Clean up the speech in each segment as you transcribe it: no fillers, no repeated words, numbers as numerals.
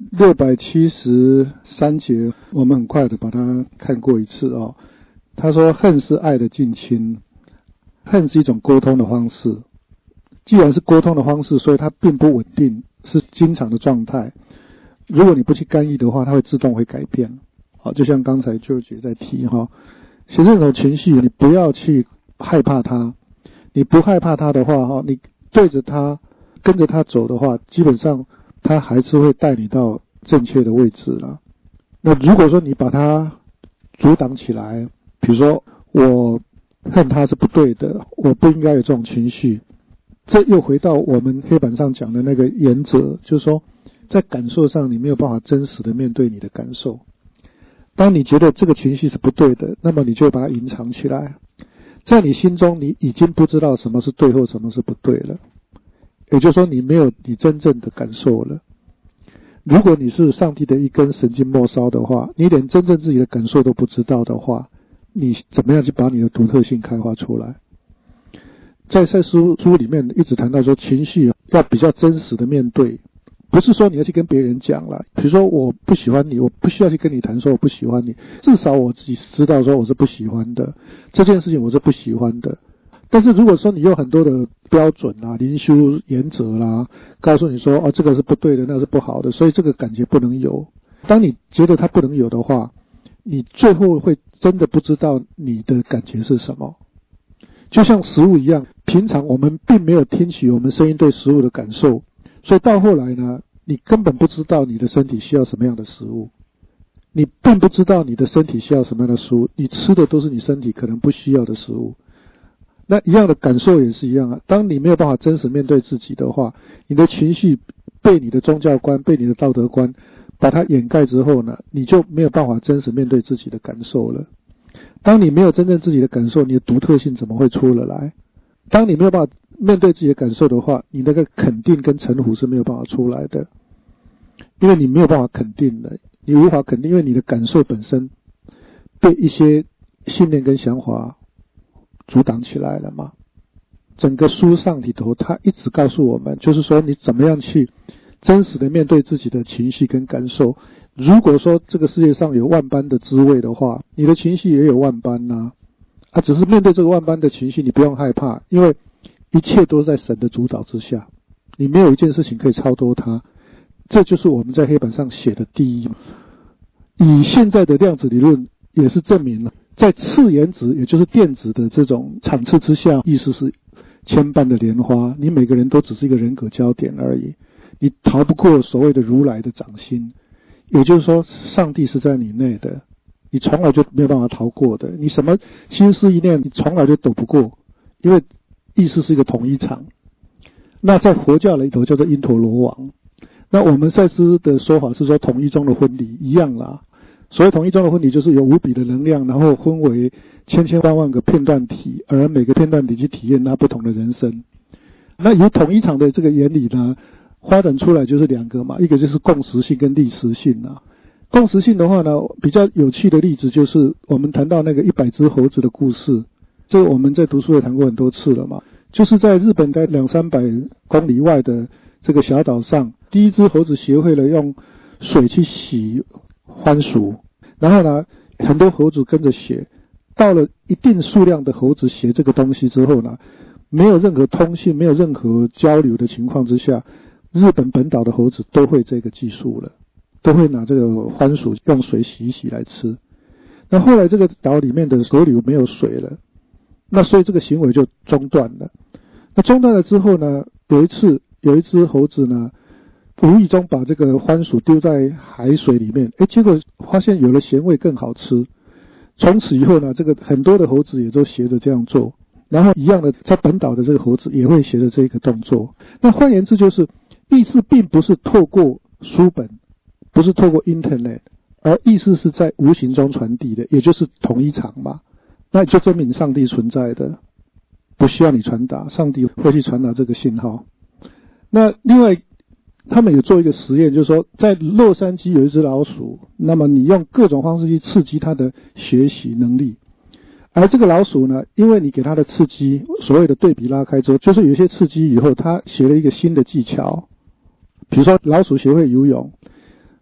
673节，我们很快的把它看过一次哦。他说恨是爱的近亲，恨是一种沟通的方式，既然是沟通的方式，所以它并不稳定，是经常的状态。如果你不去干预的话，它会自动会改变。好，就像刚才舅姐在提哈，其实这种情绪你不要去害怕它，你不害怕它的话哈，你对着它跟着它走的话，基本上它还是会带你到正确的位置了。那如果说你把它阻挡起来，比如说我恨它是不对的，我不应该有这种情绪，这又回到我们黑板上讲的那个原则，就是说在感受上你没有办法真实的面对你的感受。当你觉得这个情绪是不对的，那么你就把它隐藏起来，在你心中你已经不知道什么是对或什么是不对了，也就是说你没有你真正的感受了。如果你是上帝的一根神经末梢的话，你连真正自己的感受都不知道的话，你怎么样去把你的独特性开发出来？在书里面一直谈到说，情绪要比较真实的面对，不是说你要去跟别人讲了，比如说我不喜欢你，我不需要去跟你谈说我不喜欢你，至少我自己知道说我是不喜欢的，这件事情我是不喜欢的。但是如果说你有很多的标准啊、灵修原则啦，告诉你说哦这个是不对的，那是不好的，所以这个感觉不能有。当你觉得它不能有的话，你最后会真的不知道你的感觉是什么。就像食物一样，平常我们并没有听取我们声音对食物的感受，所以到后来呢，你根本不知道你的身体需要什么样的食物，你并不知道你的身体需要什么样的食物，你吃的都是你身体可能不需要的食物。那一样的感受也是一样啊，当你没有办法真实面对自己的话，你的情绪被你的宗教观、被你的道德观把它掩盖之后呢，你就没有办法真实面对自己的感受了。当你没有真正自己的感受，你的独特性怎么会出得来？当你没有办法面对自己的感受的话，你那个肯定跟臣服是没有办法出来的，因为你没有办法肯定的，你无法肯定，因为你的感受本身被一些信念跟想法阻挡起来了嘛。整个书上里头他一直告诉我们，就是说你怎么样去真实的面对自己的情绪跟感受。如果说这个世界上有万般的滋味的话，你的情绪也有万般只是面对这个万般的情绪你不用害怕，因为一切都在神的主导之下，你没有一件事情可以超脱它。这就是我们在黑板上写的第一。以现在的量子理论也是证明了，在次原子也就是电子的这种场次之下，意思是千般的莲花，你每个人都只是一个人格焦点而已，你逃不过所谓的如来的掌心，也就是说上帝是在你内的，你从来就没有办法逃过的，你什么心思一念你从来就躲不过，因为意识是一个统一场。那在佛教里头叫做因陀罗网，那我们赛斯的说法是说统一中的分离一样啦。所谓统一中的分离，就是有无比的能量，然后分为千千万万个片段体，而每个片段体去体验它不同的人生。那由统一场的这个原理呢，发展出来就是两个嘛，一个就是共识性跟历史性啊。共识性的话呢，比较有趣的例子就是我们谈到那个100只猴子的故事，这个我们在读书会谈过很多次了嘛，就是在日本在200-300公里外的这个小岛上，第一只猴子学会了用水去洗番薯，然后呢很多猴子跟着学，到了一定数量的猴子学这个东西之后呢，没有任何通信没有任何交流的情况之下，日本本岛的猴子都会这个技术了，都会拿这个番薯用水洗一洗来吃。那后来这个岛里面的河流没有水了，那所以这个行为就中断了。那中断了之后呢，有一只猴子呢无意中把这个番薯丢在海水里面，结果发现有了咸味更好吃。从此以后呢，这个很多的猴子也都学着这样做，然后一样的在本岛的这个猴子也会学着这个动作。那换言之就是意识并不是透过书本，不是透过 internet， 而意识是在无形中传递的，也就是统一场嘛。那就证明上帝存在的，不需要你传达，上帝会去传达这个信号。那另外他们有做一个实验，就是说在洛杉矶有一只老鼠，那么你用各种方式去刺激它的学习能力，而这个老鼠呢，因为你给它的刺激，所谓的对比拉开之后，就是有一些刺激以后，它学了一个新的技巧。比如说老鼠学会游泳，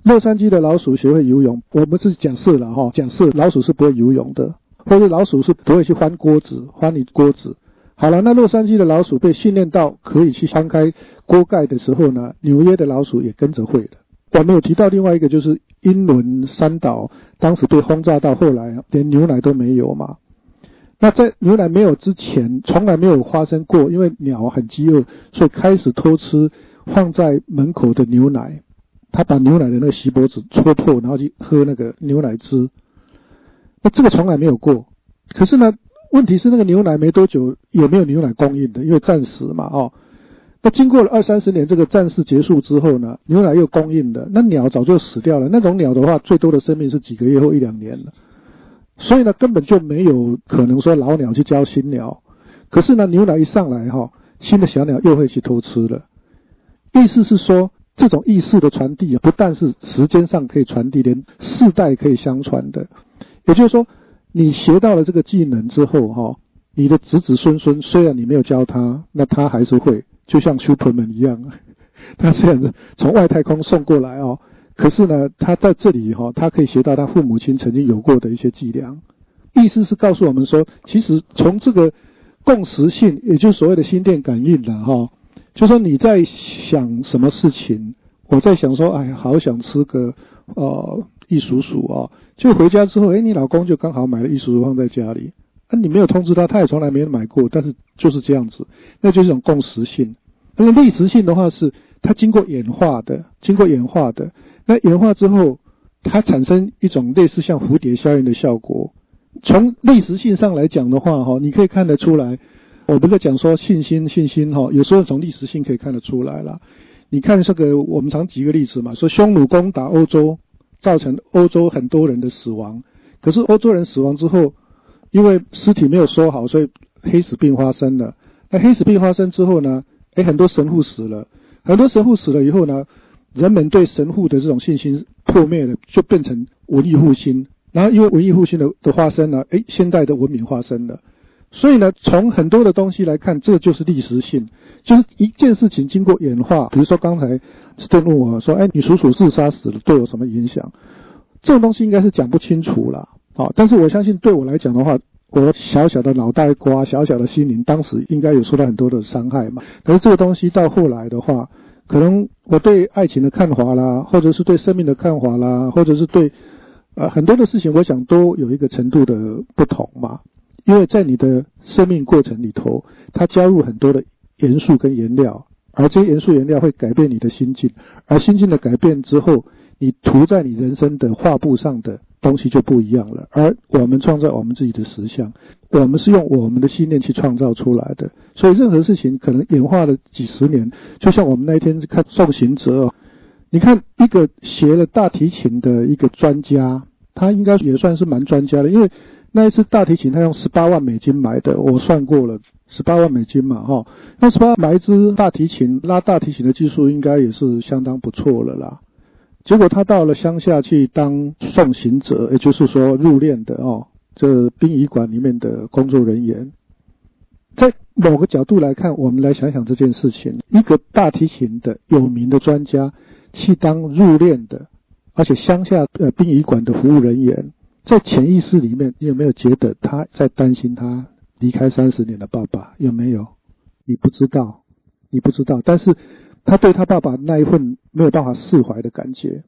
洛杉矶的老鼠学会游泳，我们是假设了哈，假设老鼠是不会游泳的，或者老鼠是不会去翻锅子，翻你锅子。好了，那洛杉矶的老鼠被训练到可以去翻开锅盖的时候呢，纽约的老鼠也跟着会了。我们有提到另外一个就是英伦三岛当时被轰炸到后来连牛奶都没有嘛。那在牛奶没有之前从来没有发生过，因为鸟很饥饿，所以开始偷吃放在门口的牛奶，他把牛奶的那个锡箔纸戳破，然后去喝那个牛奶汁。那这个从来没有过。可是呢，问题是那个牛奶没多久也没有牛奶供应的，因为战时嘛那经过了20-30年，这个战事结束之后呢，牛奶又供应了，那鸟早就死掉了。那种鸟的话，最多的生命是几个月或1-2年了，所以呢，根本就没有可能说老鸟去教新鸟。可是呢，牛奶一上来新的小鸟又会去偷吃了。意思是说，这种意识的传递不但是时间上可以传递，连世代可以相传的。也就是说，你学到了这个技能之后你的子子孙孙虽然你没有教他，那他还是会，就像 Superman 一样，他虽然从外太空送过来可是呢，他在这里他可以学到他父母亲曾经有过的一些伎俩。意思是告诉我们说，其实从这个共识性，也就是所谓的心电感应就说你在想什么事情，我在想说，哎，好想吃个一薯薯就回家之后，你老公就刚好买了一薯薯放在家里，你没有通知他，他也从来没有买过，但是就是这样子，那就是一种共识性。那么历史性的话是它经过演化的，那演化之后，它产生一种类似像蝴蝶效应的效果。从历史性上来讲的话你可以看得出来，我们在讲说信心有时候从历史性可以看得出来啦。你看这个，我们常举一个例子嘛，说匈奴攻打欧洲，造成欧洲很多人的死亡。可是欧洲人死亡之后，因为尸体没有收好，所以黑死病发生了。那黑死病发生之后呢，很多神父死了，以后呢，人们对神父的这种信心破灭了，就变成文艺复兴。然后因为文艺复兴的发生呢，现代的文明发生了。所以呢，从很多的东西来看，这就是历史性，就是一件事情经过演化。比如说刚才 Stan 问我说，你叔叔自杀死了对我什么影响？这种东西应该是讲不清楚啦。但是我相信对我来讲的话，我小小的脑袋瓜，小小的心灵，当时应该有受到很多的伤害嘛。可是这个东西到后来的话，可能我对爱情的看法啦，或者是对生命的看法啦，或者是对很多的事情，我想都有一个程度的不同嘛。因为在你的生命过程里头，它加入很多的元素跟颜料，而这些元素颜料会改变你的心境，而心境的改变之后，你涂在你人生的画布上的东西就不一样了。而我们创造我们自己的实相，我们是用我们的信念去创造出来的。所以任何事情可能演化了几十年，就像我们那一天看送行者你看一个学了大提琴的一个专家，他应该也算是蛮专家的，因为那一次大提琴他用18万美金买的，我算过了，18万美金嘛那18万买一支大提琴，拉大提琴的技术应该也是相当不错了啦。结果他到了乡下去当送行者，也就是说入殓的这殡仪馆里面的工作人员。在某个角度来看，我们来想想这件事情，一个大提琴的有名的专家去当入殓的，而且乡下殡仪馆的服务人员，在潜意识里面，你有没有觉得他在担心他离开30年的爸爸？有没有？你不知道，但是他对他爸爸那一份没有办法释怀的感觉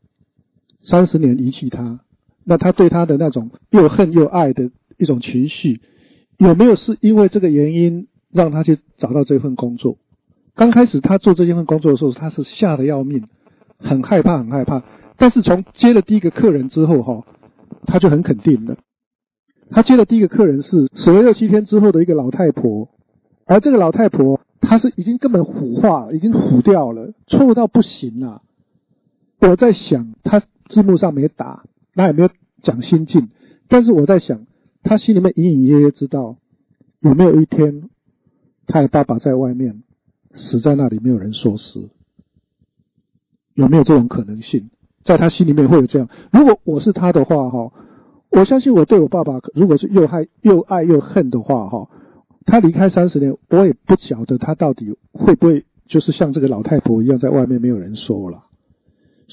，30年遗弃他，那他对他的那种又恨又爱的一种情绪，有没有是因为这个原因让他去找到这份工作？刚开始他做这份工作的时候，他是吓得要命，很害怕，但是从接了第一个客人之后他就很肯定了。他接的第一个客人是死了6-7天之后的一个老太婆，而这个老太婆她是已经根本腐化，已经腐掉了，臭到不行了。我在想，他字幕上没打，那也没有讲心境，但是我在想，他心里面隐隐约约知道，有没有一天他的爸爸在外面死在那里，没有人收拾，有没有这种可能性？在他心里面会有这样。如果我是他的话我相信我对我爸爸如果是又爱又恨的话他离开30年，我也不晓得他到底会不会就是像这个老太婆一样在外面没有人收了。所以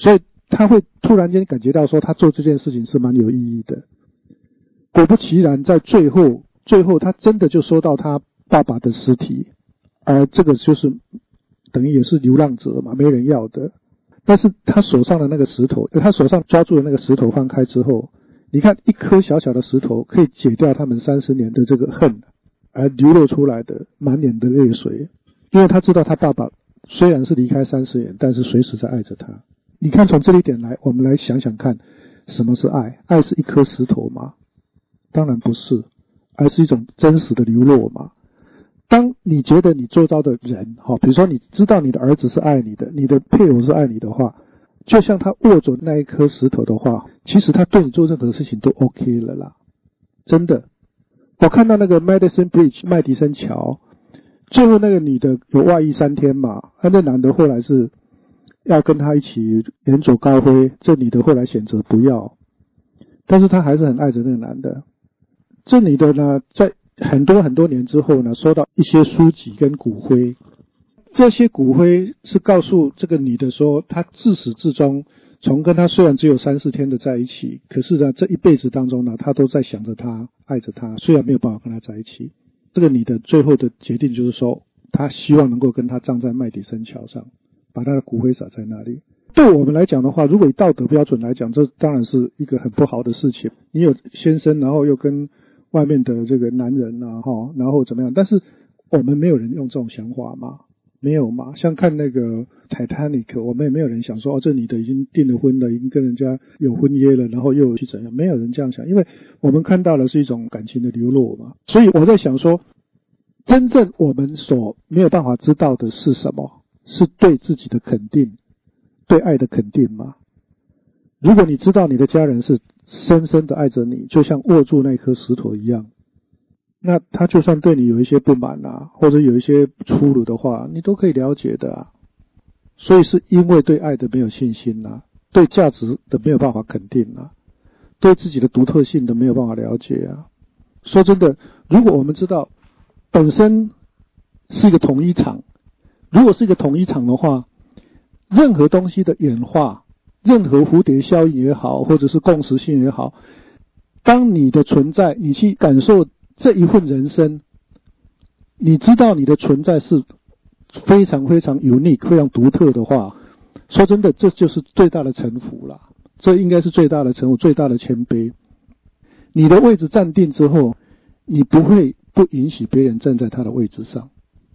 他会突然间感觉到说他做这件事情是蛮有意义的。果不其然，在最后他真的就收到他爸爸的尸体，而这个就是等于也是流浪者嘛，没人要的。但是他手上的那个石头，他手上抓住的那个石头放开之后，你看一颗小小的石头可以解掉他们30年的这个恨，而流露出来的满脸的泪水，因为他知道他爸爸虽然是离开30年，但是随时在爱着他。你看从这一点来，我们来想想看，什么是爱？爱是一颗石头吗？当然不是，而是一种真实的流露嘛。当你觉得你周遭的人，比如说你知道你的儿子是爱你的，你的配偶是爱你的话，就像他握着那一颗石头的话，其实他对你做任何事情都 OK 了啦。真的。我看到那个 Madison Bridge 麦迪森桥，最后那个女的有外遇3天嘛，那男的后来是要跟他一起远走高飞，这女的后来选择不要，但是他还是很爱着那个男的。这女的呢，在很多年之后呢，收到一些书籍跟骨灰，这些骨灰是告诉这个女的说，她自始至终从跟他虽然只有3-4天的在一起，可是呢，这一辈子当中呢，她都在想着他，爱着他，虽然没有办法跟他在一起。这个女的最后的决定就是说，她希望能够跟他葬在麦迪森桥上，把他的骨灰撒在那里。对我们来讲的话，如果以道德标准来讲，这当然是一个很不好的事情。你有先生，然后又跟外面的这个男人啊，然后怎么样？但是我们没有人用这种想法嘛，没有嘛。像看那个 Titanic， 我们也没有人想说，这女的已经订了婚了，已经跟人家有婚约了，然后又去怎样？没有人这样想，因为我们看到的是一种感情的流露嘛。所以我在想说，真正我们所没有办法知道的是什么？是对自己的肯定，对爱的肯定吗？如果你知道你的家人是深深的爱着你，就像握住那颗石头一样，那他就算对你有一些不满啊，或者有一些粗鲁的话，你都可以了解的啊。所以是因为对爱的没有信心啊，对价值的没有办法肯定啊，对自己的独特性的没有办法了解啊。说真的，如果我们知道本身是一个统一场，如果是一个统一场的话，任何东西的演化，任何蝴蝶效应也好，或者是共识性也好，当你的存在，你去感受这一份人生，你知道你的存在是非常非常 unique 非常独特的话，说真的，这就是最大的臣服了，这应该是最大的臣服，最大的谦卑。你的位置站定之后，你不会不允许别人站在他的位置上，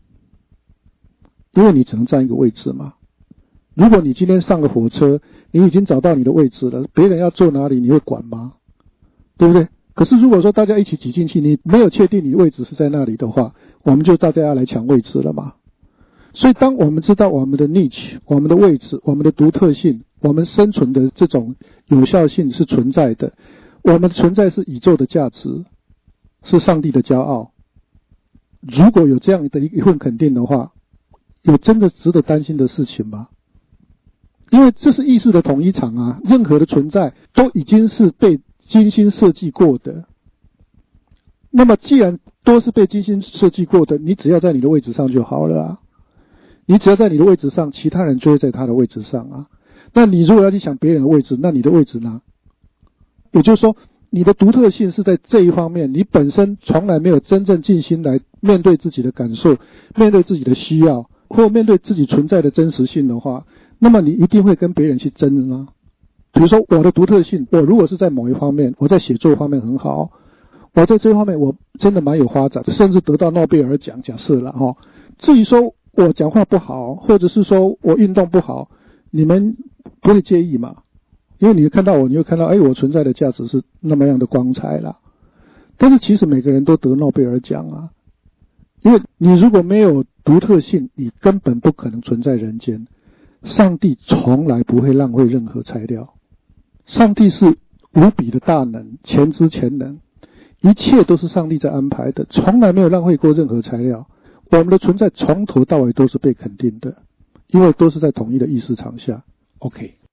因为你只能占一个位置嘛。如果你今天上了火车，你已经找到你的位置了，别人要坐哪里你会管吗？对不对？可是如果说大家一起挤进去，你没有确定你位置是在那里的话，我们就大家要来抢位置了嘛。所以当我们知道我们的 niche， 我们的位置，我们的独特性，我们生存的这种有效性是存在的，我们的存在是宇宙的价值，是上帝的骄傲。如果有这样的一份肯定的话，有真的值得担心的事情吗？因为这是意识的统一场啊，任何的存在都已经是被精心设计过的。那么既然都是被精心设计过的，你只要在你的位置上就好了啊。你只要在你的位置上，其他人就会在他的位置上啊。那你如果要去抢别人的位置，那你的位置呢？也就是说，你的独特性是在这一方面，你本身从来没有真正尽心来面对自己的感受，面对自己的需要，或面对自己存在的真实性的话，那么你一定会跟别人去争啊。比如说我的独特性，我如果是在某一方面，我在写作方面很好，我在这方面我真的蛮有发展的，甚至得到诺贝尔奖，假设了至于说我讲话不好，或者是说我运动不好，你们不会介意嘛？因为你看到我，你会看到我存在的价值是那么样的光彩啦。但是其实每个人都得诺贝尔奖啊，因为你如果没有独特性，你根本不可能存在人间。上帝从来不会浪费任何材料，上帝是无比的大能，全知全能，一切都是上帝在安排的，从来没有浪费过任何材料。我们的存在从头到尾都是被肯定的，因为都是在统一的意识场下。OK。